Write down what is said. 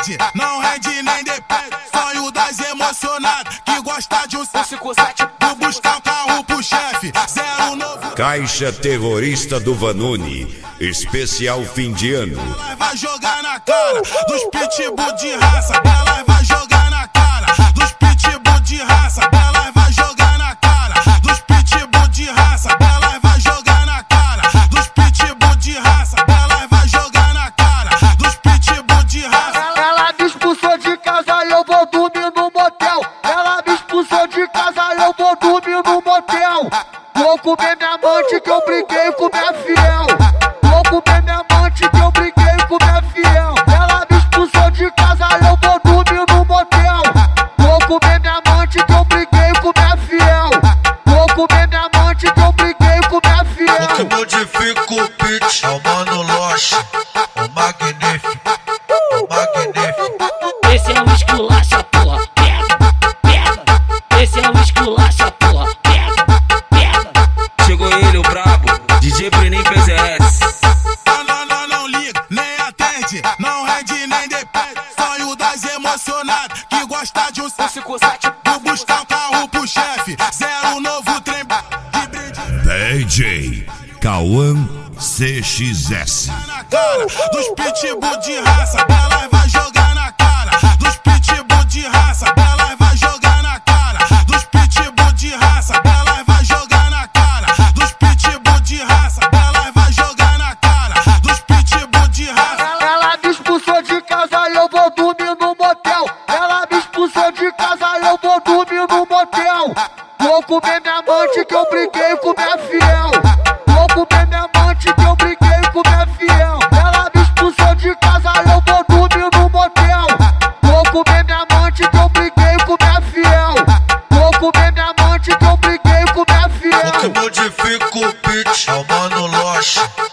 perde, não rende nem depende. Sonho das emocionadas que gosta de um 557. Vou buscar um carro pro chefe, zero novo. Caixa Terrorista do Vanuni, especial fim de ano. Ela vai jogar na cara dos pitbull de raça. Ela vai jogar na cara dos pitbull de raça. Ela vai jogar na cara dos pitbull de raça. Ela vai jogar na cara dos pitbull de raça. Ela vai jogar na cara dos pitbull de raça. Ela me expulsou de casa e eu vou dormir no motel. Ela me expulsou de casa e eu vou dormir no motel. Vou comer minha amante que eu briguei com minha fiel. Vou comer minha amante que eu briguei com minha fiel. Ela me expulsou de casa e eu vou dormir no motel. Vou comer minha amante que eu briguei com minha fiel. Vou comer minha amante que eu briguei com minha fiel. O que modifica o pitch é o Mano Loche, o magnífico, o magnífico. Esse é o esculacha, porra, pega, pega. Esse é o esculacha, porra, pega, pega. Chegou ele, o brabo, DJ Brenin PZS. Não liga, nem atende, não rende nem depende. Sonho das emocionadas que gosta de um 557. Vou buscar um carro pro chefe, zero novo trem de brinde. DJ Cauã CXS. Na cara dos pitbull de raça, ela vai jogar na cara dos pitbull de raça. Ela vai jogar na cara dos pitbull de raça. Ela vai jogar na cara dos pitbull de raça. Ela vai jogar na cara dos pitbull de raça. Ela me expulsou de casa e eu vou dormir no motel. Ela me expulsou de casa e eu vou dormir no motel. Vou comer minha amante que eu briguei com minha fiel. Vou comer minha amante que eu briguei com minha fiel. Ela me expulsou de casa e eu vou dormir no motel. Vou comer minha amante que eu briguei com minha fiel. Vou comer minha amante que eu briguei com minha fiel. O que modifica o pitch é o Mano Loche,